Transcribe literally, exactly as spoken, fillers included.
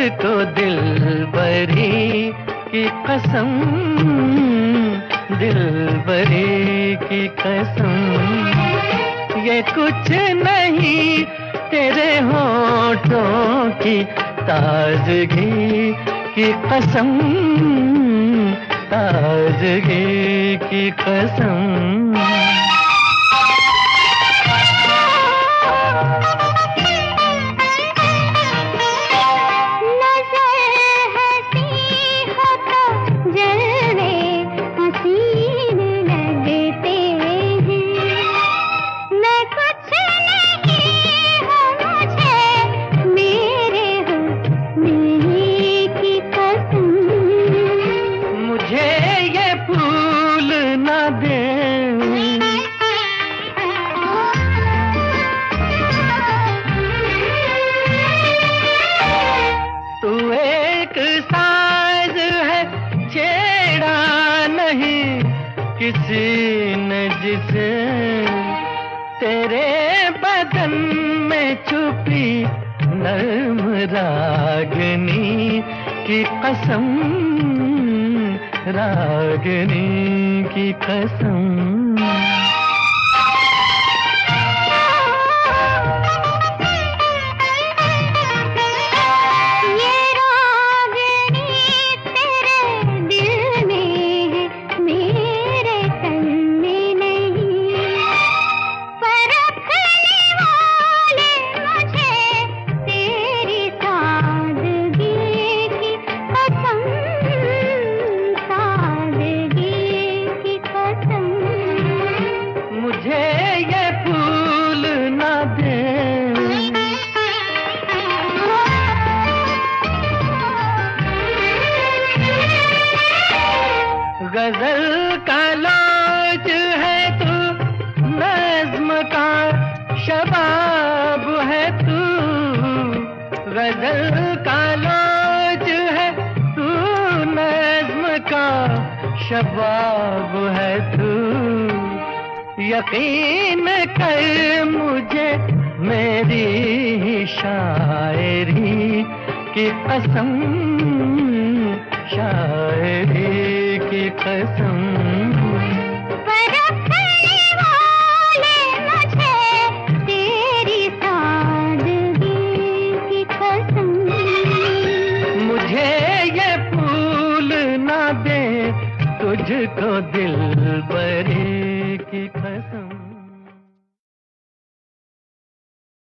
तुझको दिलबरी की कसम, दिलबरी की कसम, ये कुछ नहीं तेरे होठों की ताजगी की कसम, ताजगी की कसम। किसी ने जिसे तेरे बदन में छुपी नर्म रागनी की कसम, रागनी की कसम। गजल का लौज है तू, नज़्म का शबाब है तू, गजल का लौज है तू, नज़्म का शबाब है तू। यकीन कर मुझे मेरी ही शायरी की कसम, शायरी की कसम। परखने वाले मुझे तेरी सादगी की कसम, मुझे ये फूल ना दे तुझको दिलबरी की कसम।